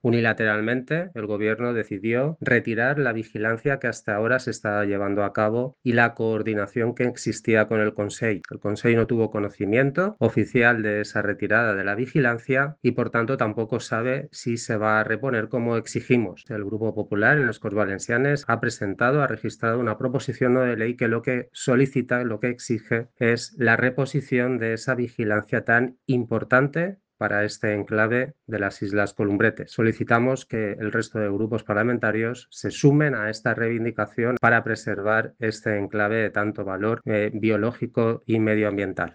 Unilateralmente, el Gobierno decidió retirar la vigilancia que hasta ahora se estaba llevando a cabo y la coordinación que existía con el Consell. El Consell no tuvo conocimiento oficial de esa retirada de la vigilancia y, por tanto, tampoco sabe si se va a reponer como exigimos. El Grupo Popular en les Corts Valencianes ha registrado una proposición no de ley que lo que solicita, lo que exige es la reposición de esa vigilancia tan importante para este enclave de las Islas Columbretes. Solicitamos que el resto de grupos parlamentarios se sumen a esta reivindicación para preservar este enclave de tanto valor biológico y medioambiental.